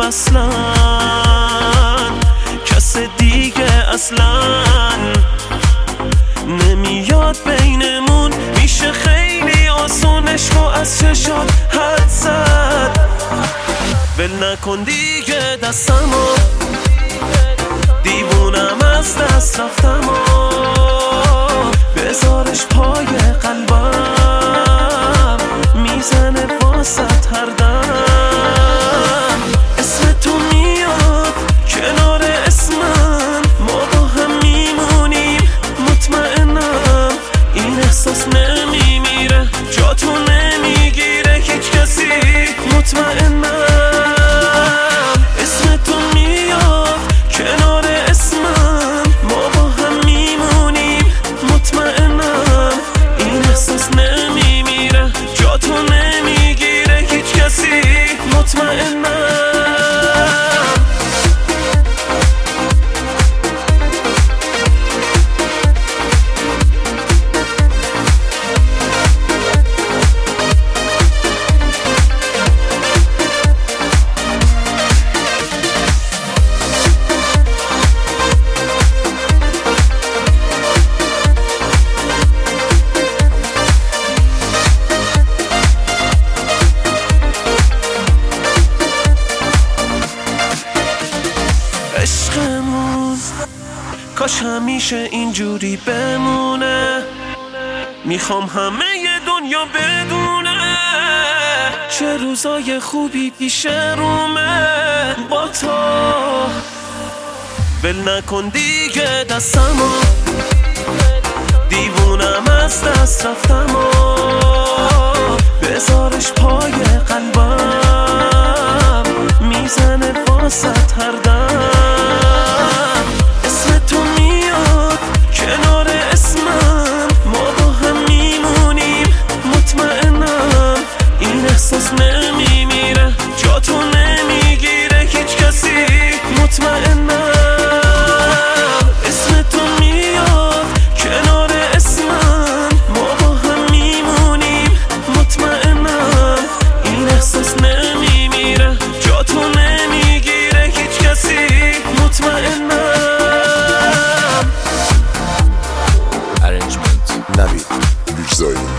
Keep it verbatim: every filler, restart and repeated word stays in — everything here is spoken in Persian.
اصلا کس دیگه اصلا نمیاد بینمون. میشه خیلی آسونش رو از چشات حد زد. ول نکن دیگه دستمو، دیوونم از دست رفتم و بذارش پای قلبم، میزنه واسط هر دم. اسم تو میاد کنار اسمم، ما با هم میمونیم مطمئنم. این احساس نمیمیره، جا تو نمیگیره هیچ کسی مطمئنم. اسم تو میاد کنار اسمم، ما با هم میمونیم مطمئنم. این احساس نمیمیره، جا تو نمیگیره هیچ کسی مطمئنم. عشقمون کاش همیشه اینجوری بمونه. میخوام همه دنیا بدونه چه روزای خوبی پیش رومه با تو. ول نکن دیگه دستمو، دیوونم از دست رفتم و بذارش پای قلبم، میزنه واسط هر دم. اسم تو میاد کنار اسمم، ما با هم میمونیم مطمئنم. این احساس نمیمیره، جا تو نمیگیره هیچ کسی مطمئنم. اسم تو میاد کنار اسمم، ما با هم میمونیم مطمئنم. این احساس نمیمیره، جا تو نمیگیره هیچ کسی مطمئنم. Arrangement Navid Büyüksoy.